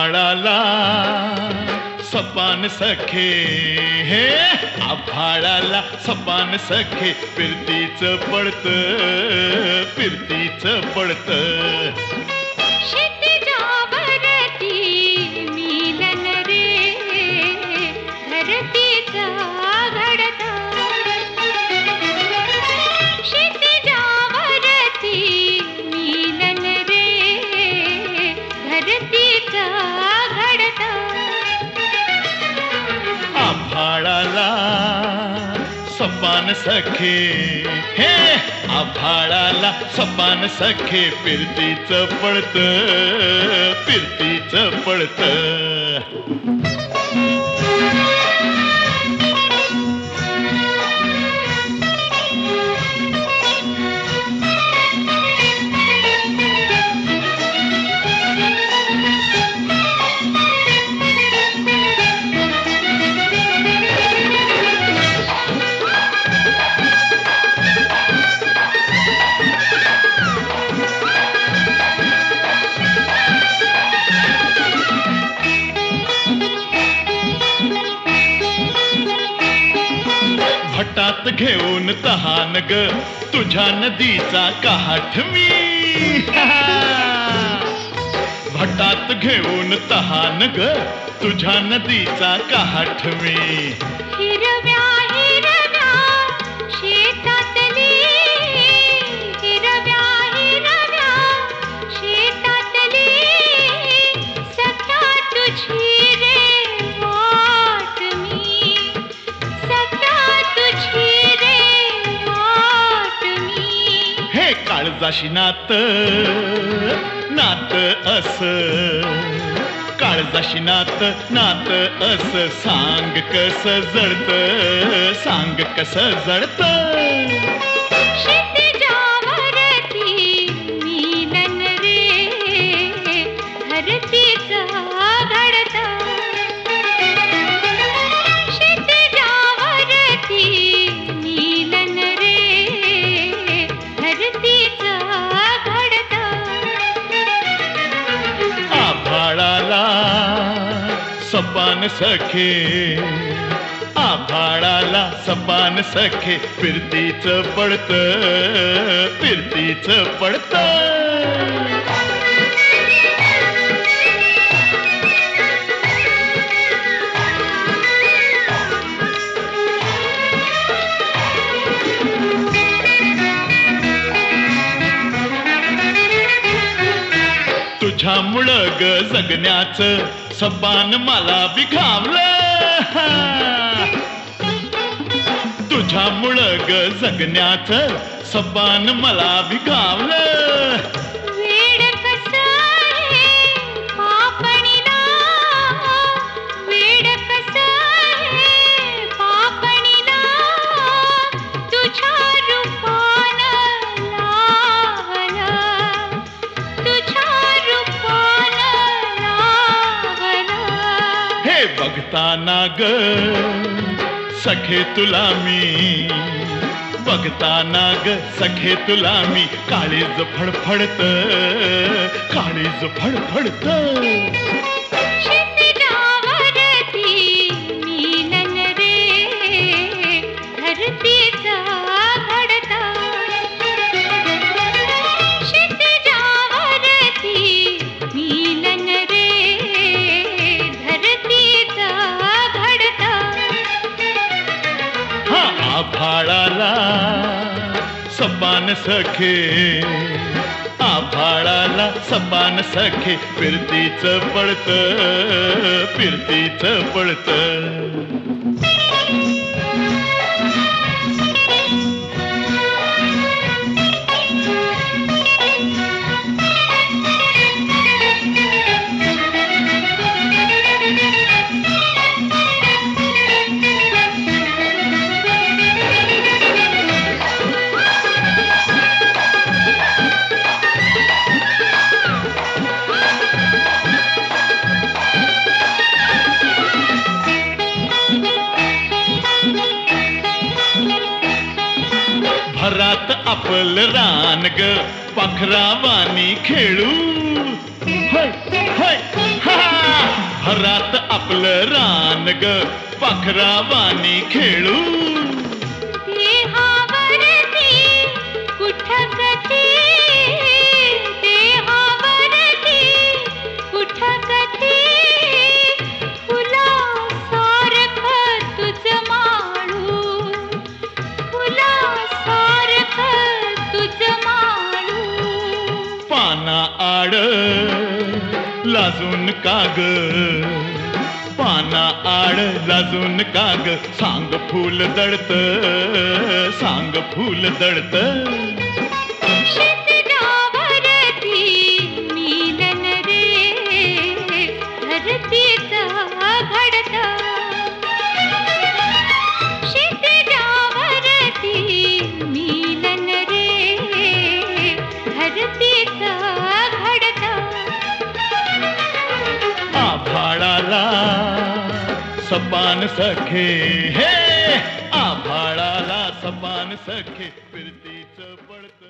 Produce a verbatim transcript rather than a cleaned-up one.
आभाळाला सपान सखे हे आभाळाला सपान सखे फिरतीच पडत फिरतीच पडत क्षितिजावरती मिलन रे धरतीचा घडता क्षितिजावरती मिलन रे धरतीचा घडता आभाळाला सपान सखे हे आभाळाला सपान सखे फिरतीच पडत फिरतीच पडत भटात घेऊन तहान ग तुझ्या नदीचा काठ मी भटात घेऊन तहान ग तुझ्या नदीचा काठ मी हिरव्या हिरव्या शेतातली हिरव्या हिरव्या शेतातली सख्या तुझी रे वाट मी सख्या तुझी रे वाट मी हे काळजाशी नात नात अस काळजाशी नात नात अस सांग कस जळत सांग कस जळत क्षितिजावरती मिलन रे धरतीचा घडता क्षितिजावरती मिलन रे धरतीचा घडता आभाळाला सपान सखे आभाळाला सपान सखे फिरतीच पडत फिरतीच पडत तुझ्यामुळं ग जगण्याचं सपान मला विखावलं तुझ्यामुळं ग जगण्याचं सपान मला विखावलं वेड कसं आहे पापणीला वेड कसं आहे पापणीला तुझ्या रूपानं लावलं तुझ्या रूपानं लावलं हे बघताना ग सखे तुला मी बघताना ग सखे तुला मी काळीज फडफडत काळीज फडफडत क्षितिजावरती मिलन रे धरतीचा घडता क्षितिजावरती मिलन रे धरतीचा घडता हा आभाळाला सपान सखे आभाळाला सपान सखे फिरतीच पडत फिरतीच पडत भरात आपलं रान ग पाखरावानी खेळू होय होय हा भरात आपलं रान ग पाखरावानी खेळू देहावरती कुठकती देहावरती कुठकती फुलासारखं तुझं माळू फुलासारखं तुझं माळू पाना आड लाजून काग पाना आड लाजून काग सांग फूल दळत सांग फूल दळत शितळावरती मिलन रे धरतीचा घडता शितळावरती मिलन रे धरतीचा घडता आभाळाला सपान सखे हे आभाळाला सपान सखे फिरतीच पडत